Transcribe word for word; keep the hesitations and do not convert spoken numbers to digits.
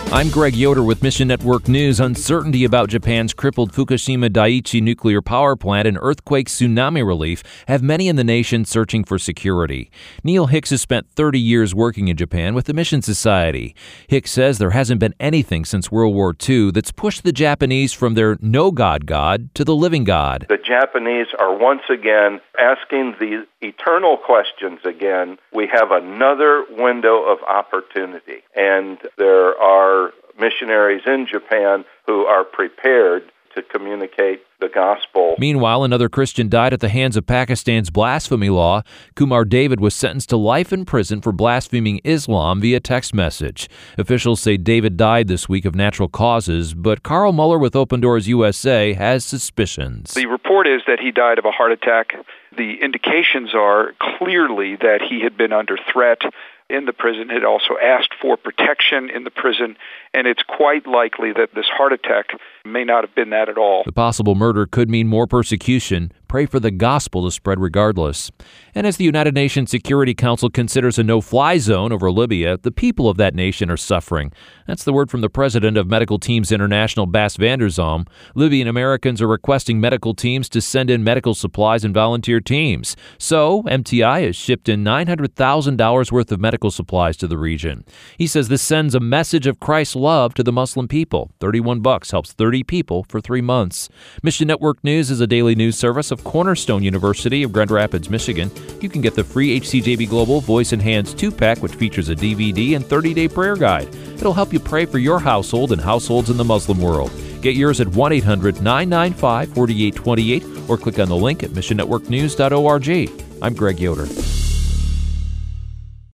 I'm Greg Yoder with Mission Network News. Uncertainty about Japan's crippled Fukushima Daiichi nuclear power plant and earthquake tsunami relief have many in the nation searching for security. Neil Hicks has spent thirty years working in Japan with the Mission Society. Hicks says there hasn't been anything since World War Two that's pushed the Japanese from their no-God God to the living God. The Japanese are once again asking the eternal questions again. We have another window of opportunity, and there are missionaries in Japan who are prepared to communicate the gospel. Meanwhile, another Christian died at the hands of Pakistan's blasphemy law. Kumar David was sentenced to life in prison for blaspheming Islam via text message. Officials say David died this week of natural causes, but Carl Muller with Open Doors U S A has suspicions. The report is that he died of a heart attack. The indications are clearly that he had been under threat in the prison, had also asked for protection in the prison, and it's quite likely that this heart attack may not have been that at all. The possible murder could mean more persecution. Pray for the gospel to spread regardless. And as the United Nations Security Council considers a no-fly zone over Libya, the people of that nation are suffering. That's the word from the president of Medical Teams International, Bas van der Zalm. Libyan Americans are requesting medical teams to send in medical supplies and volunteer teams. So, M T I has shipped in nine hundred thousand dollars worth of medical supplies to the region. He says this sends a message of Christ's love to the Muslim people. thirty-one bucks helps thirty people for three months. Mission Network News is a daily news service of Cornerstone University of Grand Rapids, Michigan. You can get the free H C J B Global Voice in Hands two-pack, which features a D V D and thirty-day prayer guide. It'll help you pray for your household and households in the Muslim world. Get yours at one eight hundred nine nine five four eight two eight or click on the link at mission network news dot org. I'm Greg Yoder.